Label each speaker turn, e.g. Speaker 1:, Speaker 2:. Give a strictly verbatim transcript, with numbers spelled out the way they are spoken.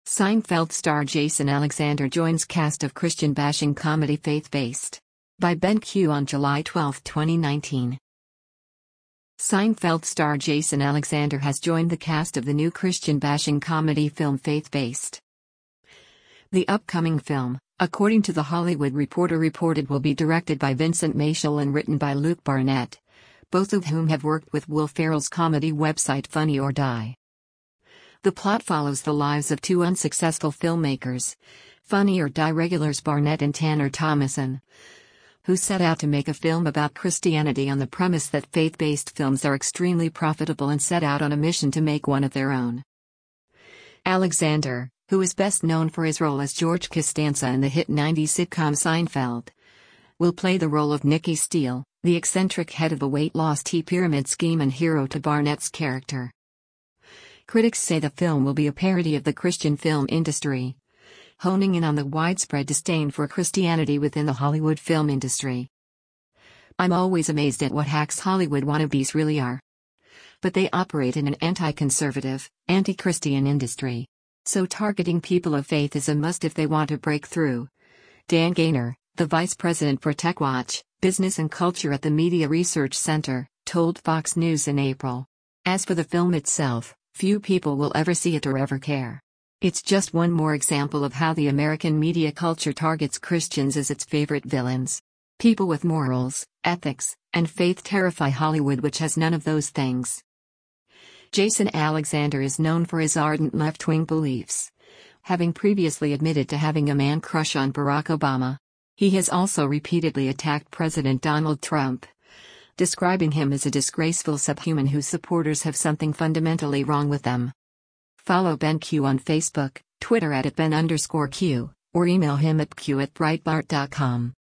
Speaker 1: Seinfeld star Jason Alexander joins cast of Christian-bashing comedy Faith-Based. By Ben Q on July twelfth, twenty nineteen. Seinfeld star Jason Alexander has joined the cast of the new Christian-bashing comedy film Faith-Based. The upcoming film, according to The Hollywood Reporter, reported will be directed by Vincent Maciel and written by Luke Barnett, both of whom have worked with Will Ferrell's comedy website Funny or Die. The plot follows the lives of two unsuccessful filmmakers, Funny or Die regulars Barnett and Tanner Thomason, who set out to make a film about Christianity on the premise that faith-based films are extremely profitable and set out on a mission to make one of their own. Alexander, who is best known for his role as George Costanza in the hit nineties sitcom Seinfeld, will play the role of Nicky Steele, the eccentric head of a weight loss tea pyramid scheme and hero to Barnett's character. Critics say the film will be a parody of the Christian film industry, honing in on the widespread disdain for Christianity within the Hollywood film industry. "I'm always amazed at what hacks Hollywood wannabes really are. But they operate in an anti-conservative, anti-Christian industry. So targeting people of faith is a must if they want to break through." Dan Gaynor, the vice president for TechWatch, Business and Culture at the Media Research Center, told Fox News in April. As for the film itself, few people will ever see it or ever care. It's just one more example of how the American media culture targets Christians as its favorite villains. People with morals, ethics, and faith terrify Hollywood, which has none of those things. Jason Alexander is known for his ardent left-wing beliefs, having previously admitted to having a man crush on Barack Obama. He has also repeatedly attacked President Donald Trump, describing him as a disgraceful subhuman whose supporters have something fundamentally wrong with them. Follow Ben Q on Facebook, Twitter at Ben underscore Q, or email him at q at breitbart dot com.